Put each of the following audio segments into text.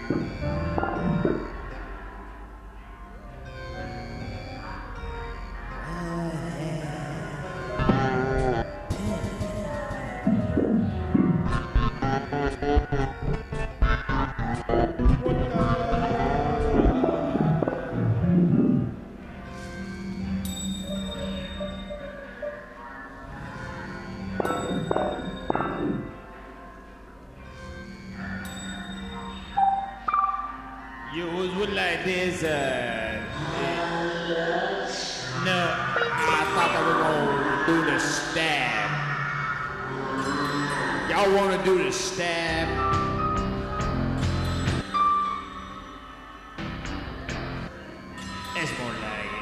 You would like this, no, I thought that we were gonna do the stab. Y'all wanna do the stab? That's more like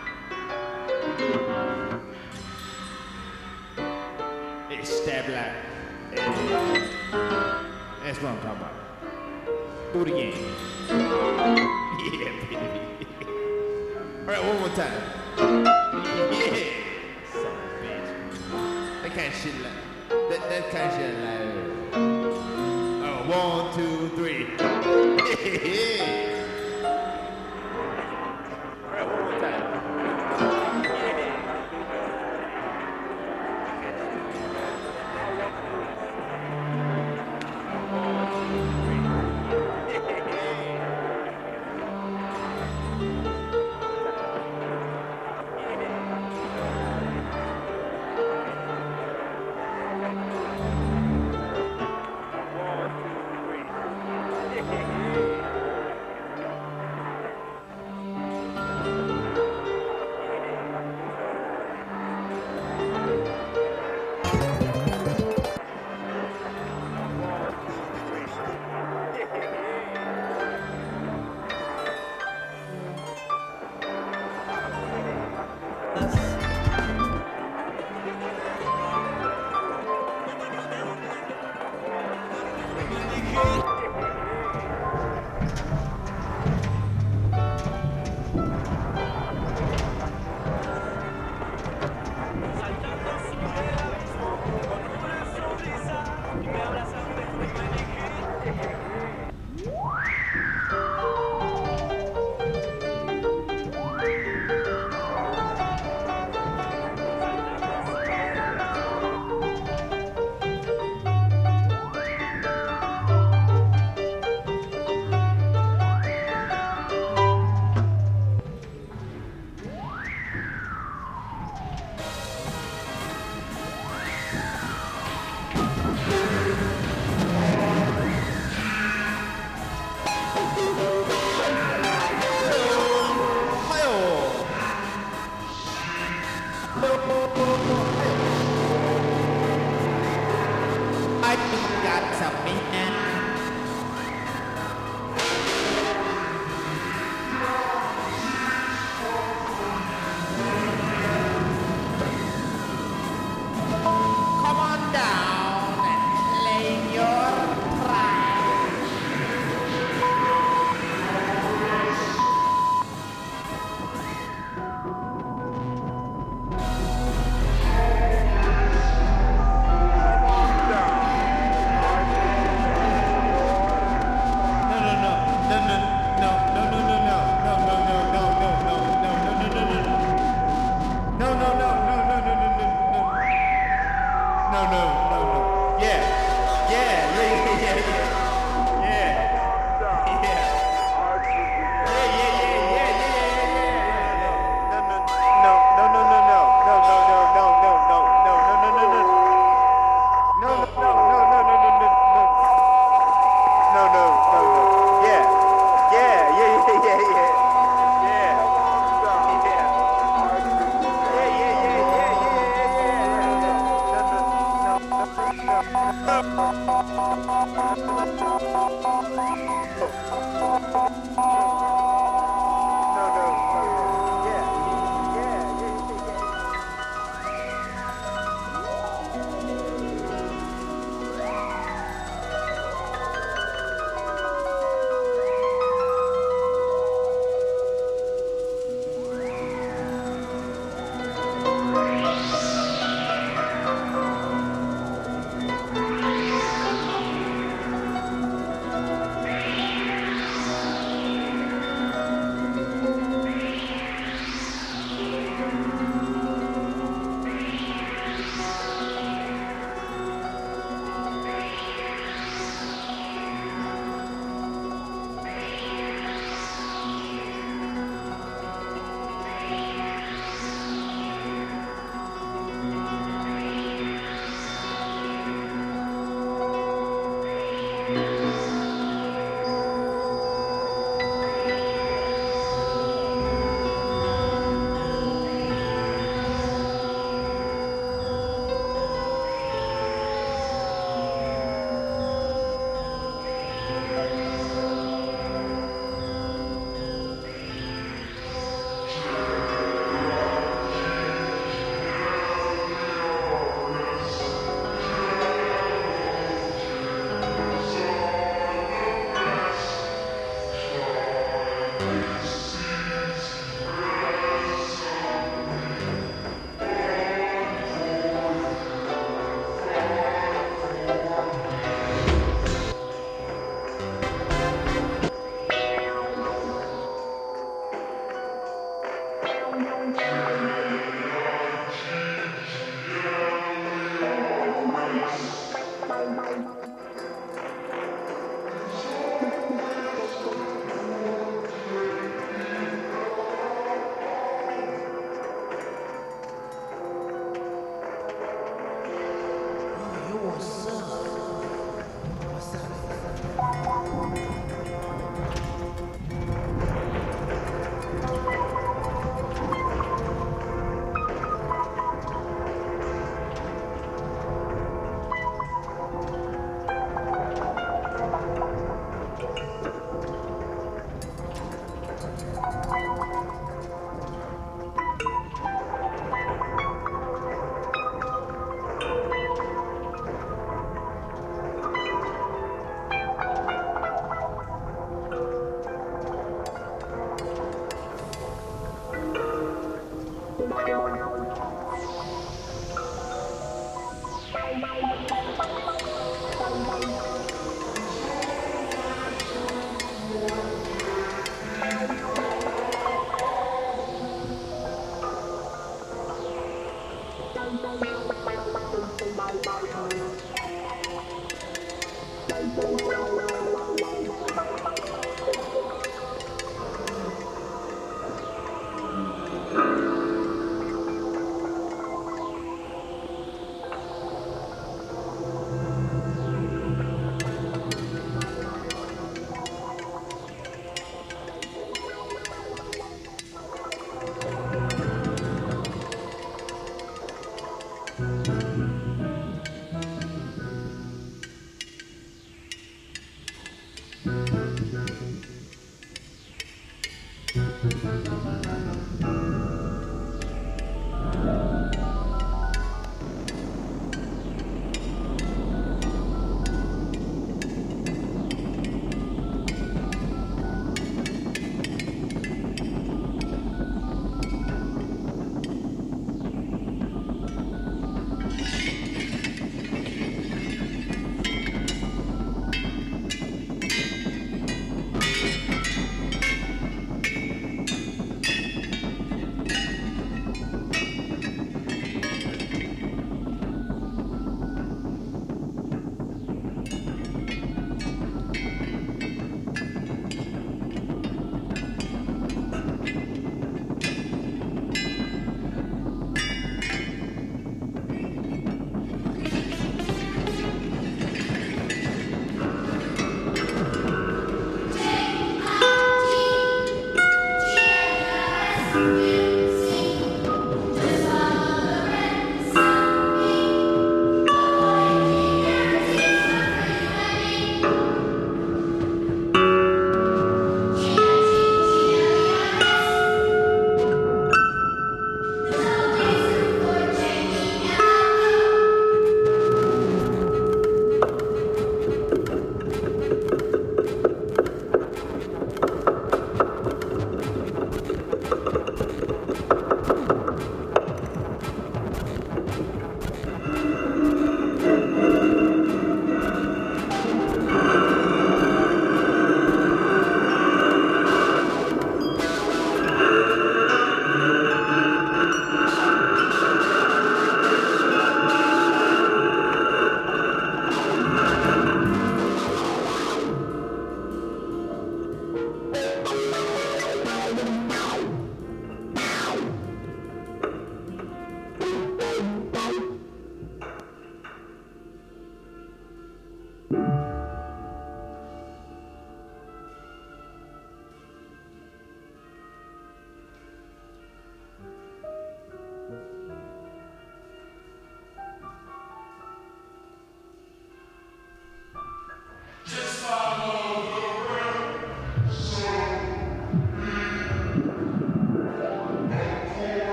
it. It's stab like, that's what I'm talking about. Do it again. Yeah, baby. All right, one more time. Yeah. Son of a bitch. That kind of shit like, that kind of shit like, oh, 1, 2, 3. Yeah. All right, one more time. I got something. Come on down and claim your prize.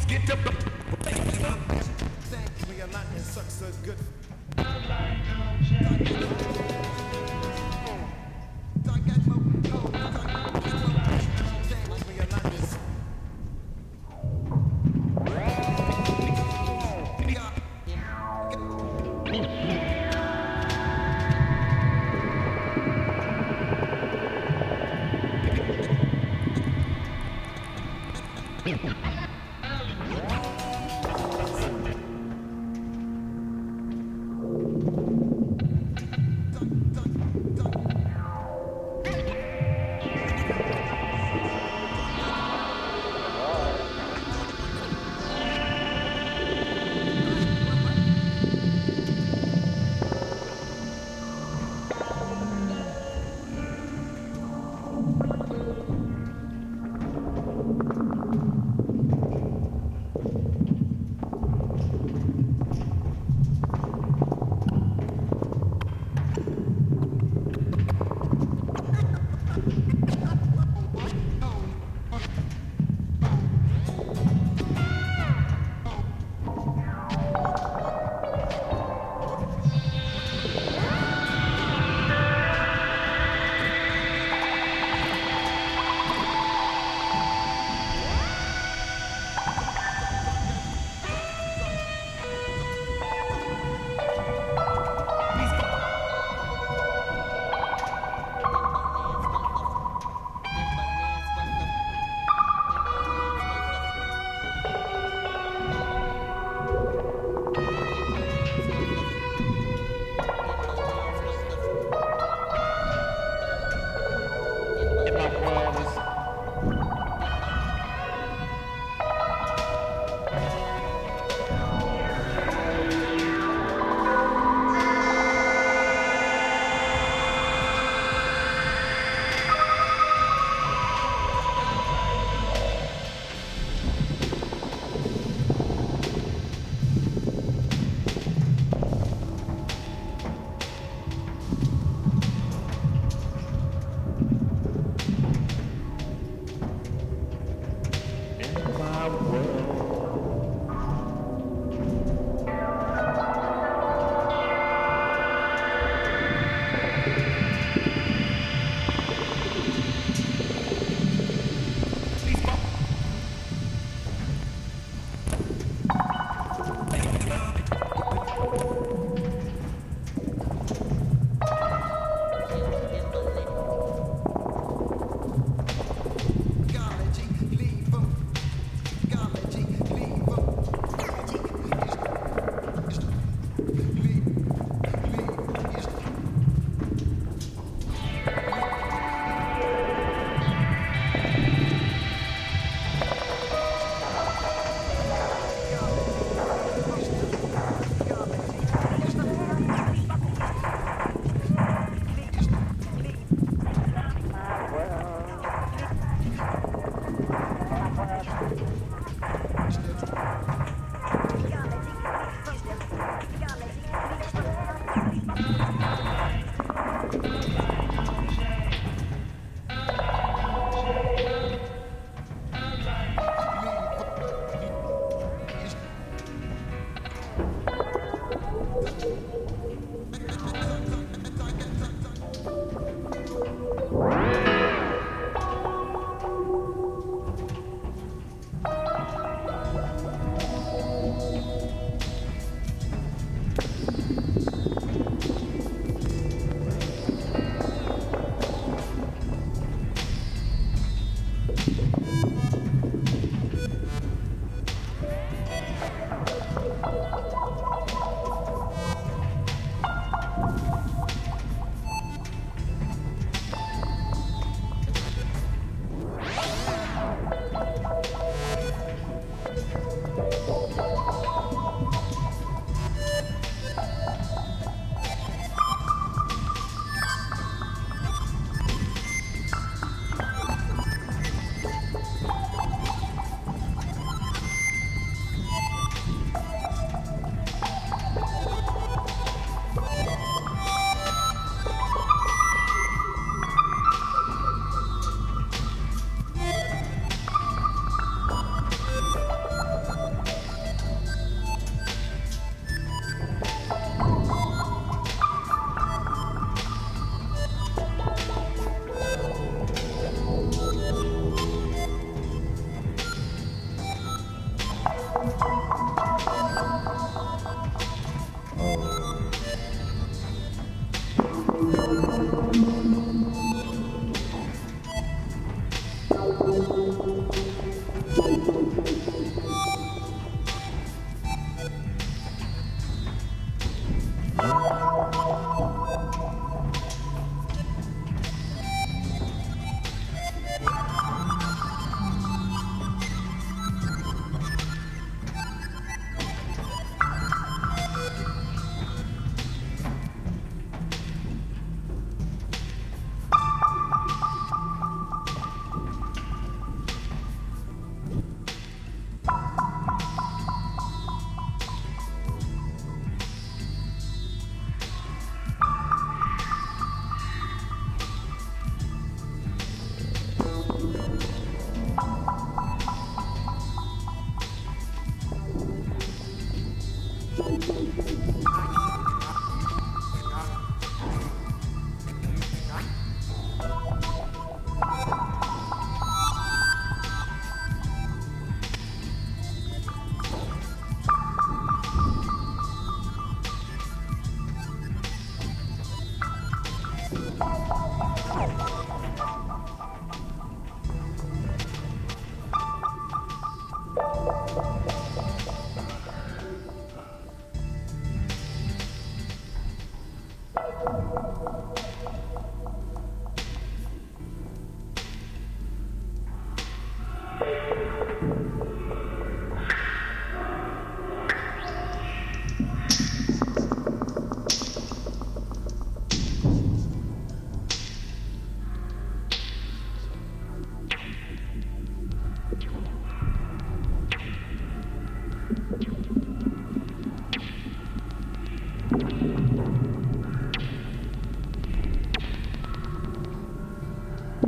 When your lightning sucks so good.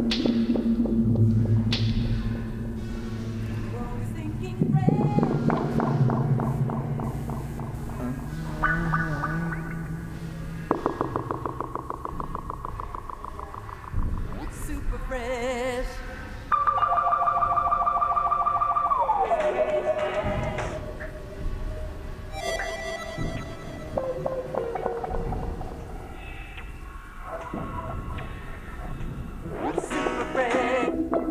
Super fresh. Super fresh.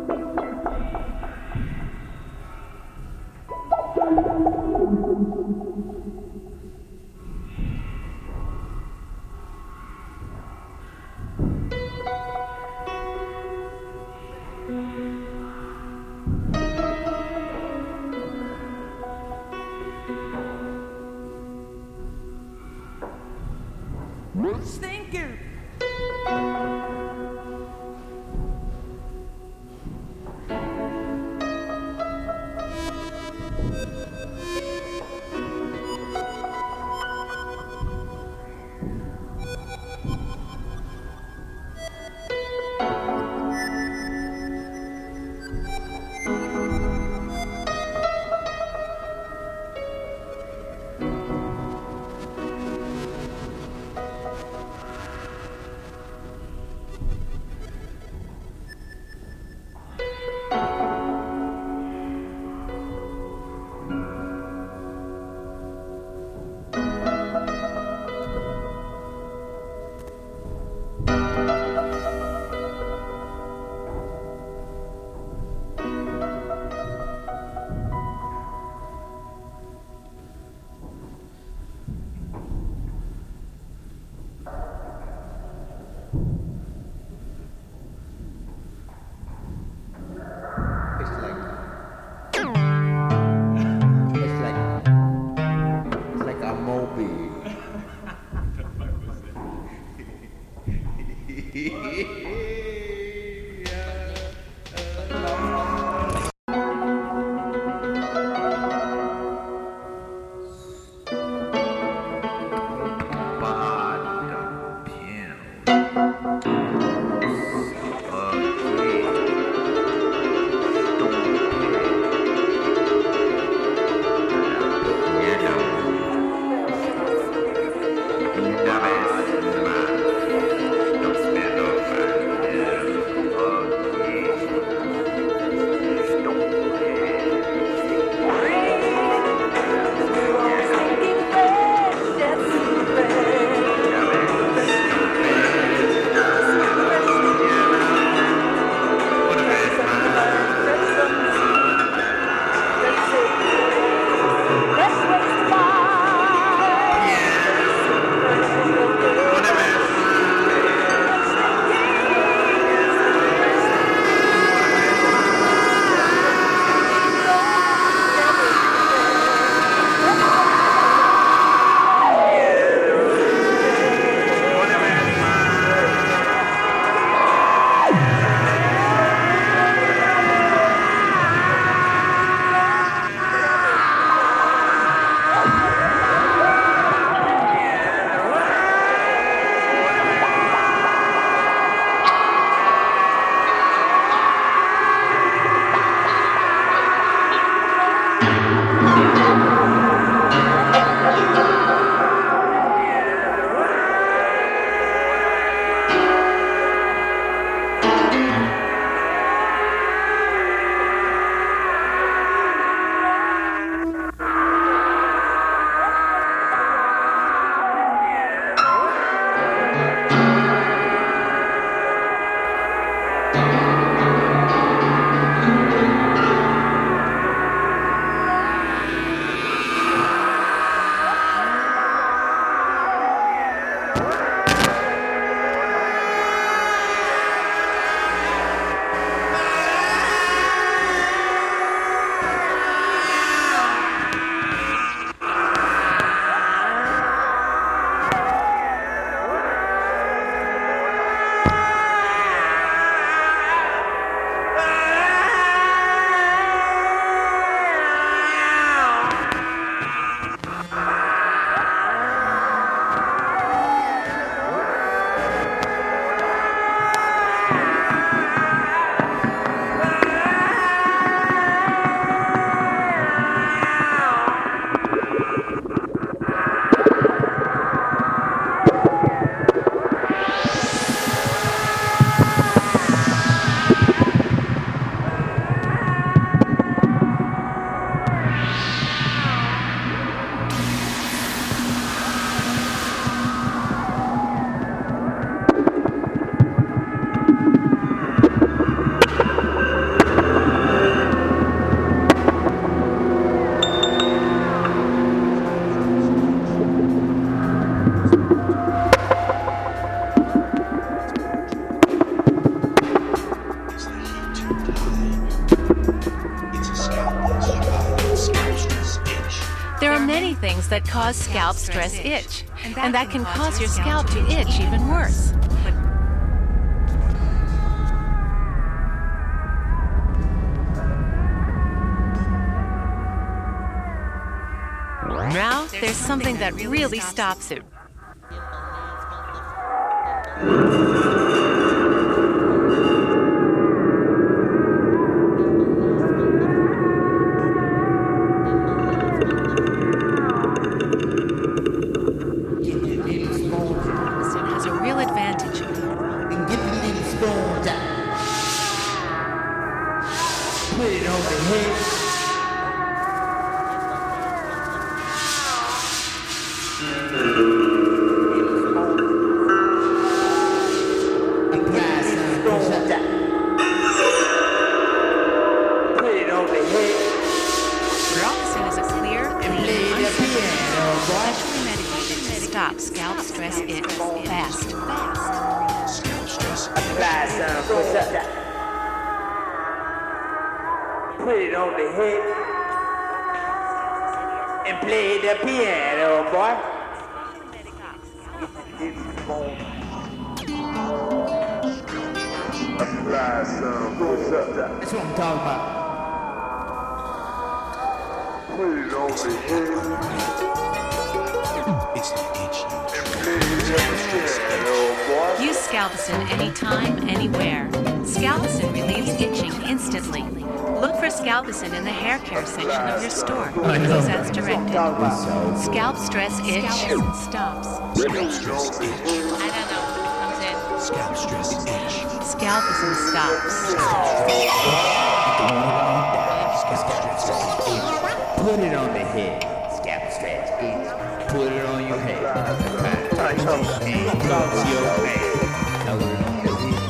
Stinker. things that cause scalp stress itch, and that can cause your scalp to itch even worse. Now, there's something that really stops it. Has a real advantage. And get the little stones out. Put it on the head. Apply some pressure. Put it on the head. Roxanne is a clear, And play the piano, boy. naturally medicated to stop scalp stress itch fast. Apply some pressure. Put it on the head. And play the piano, boy. Apply some pressure. That's what I'm talking about. Put it on the head. And play the piano, boy. Use Scalpicin anytime, anywhere. Scalpicin relieves itching instantly. Look for Scalpicin in the hair care section of your store, because as directed. Scalp stress itch stops. I don't know. Comes in. Scalp stress itch. Scalpicin stops. Put it on the head. Scalp stretch itch. Put it on your head. Touch your hand. Touch your hand. Put it on the head.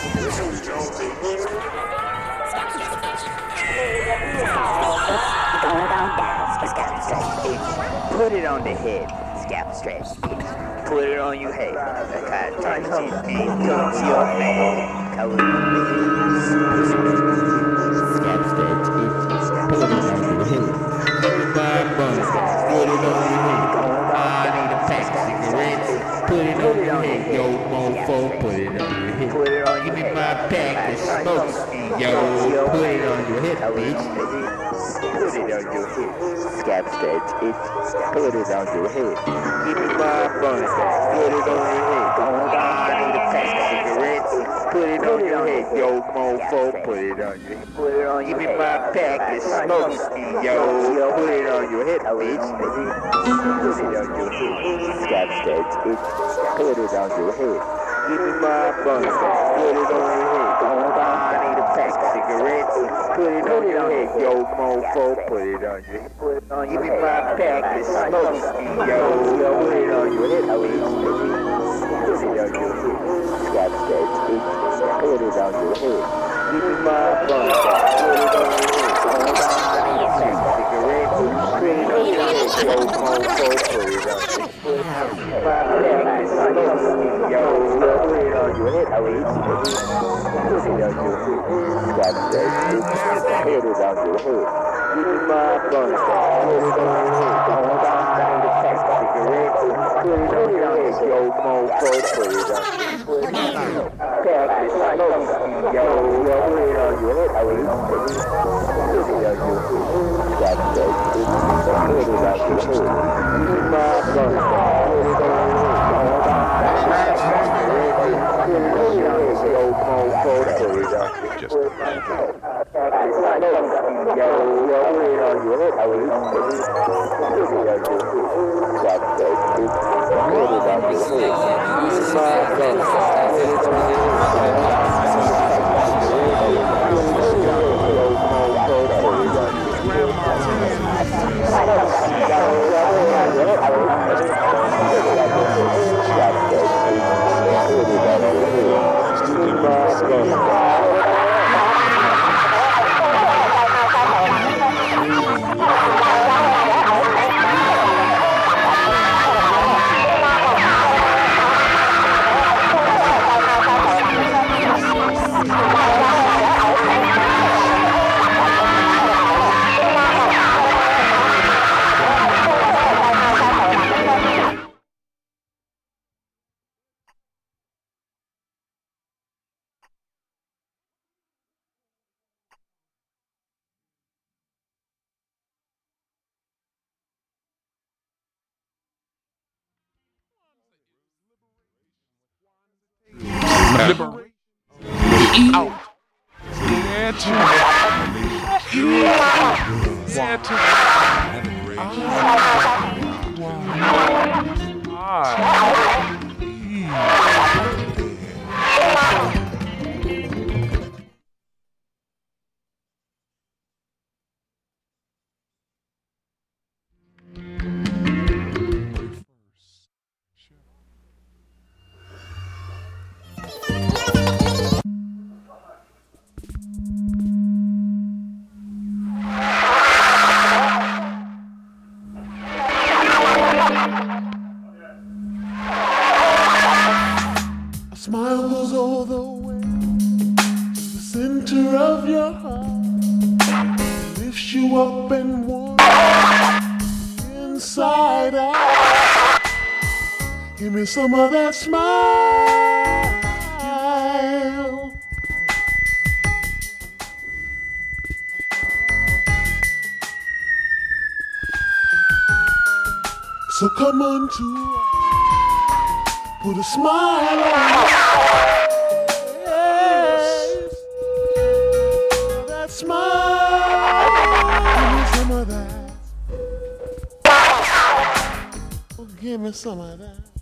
Put it on the head. Scalp stretch itch. Put it on your head. Touch your hand. Touch your hand. Cover it on the head. Scalp stretch itch. Put it on your head. My bun. Put it on your head. I need a pack of cigarettes. Put it on your head, yo, mofo. Put it on your head. Give me my pack of smoke. Yo, put it on your head, bitch. Put it on your head. Scalp stretch itch. Put it on your head. Give me my bun. Put it on your head. I need a pack of cigarettes. Put it on your head, yo, mofo. Put it on your head. Give me my pack of smoke. Yo, put it on your head, bitch. Put it on your head. Scalp stretch itch. Put it on your head. Give me my bun. Put it on your head. I need a pack of cigarettes. Put it on your head, yo, mofo. Put it on your head. Give me my pack of smoke. Yo, put it on your head, bitch. Put it on your head. Scalp stretch itch. Put it on your head. Give me my bun. Put it on your head. I need a pack of cigarettes. Put it on your head, yo, mofo. Put it on your head. My pack of smoke. Yo, put it on your head, bitch. Put it on your head. Scalp stretch itch. Put it on your head. Give me my bun. Put it on your head. I need a pack of cigarettes. Put it on your head, yo, mofo. Put it on your head. Pack of smoke. Yo, put it on your head, bitch. Put it on your head. Scalp stretch itch. Put it on your head. Give me my bun. Put it on your head. liberation. Out. Yeah, Smile goes all the way to the center of your heart, lifts you up and warms inside out. Give me some of that smile. So come on to put a smile on your face. That smile, give me some of that. Oh, give me some of that.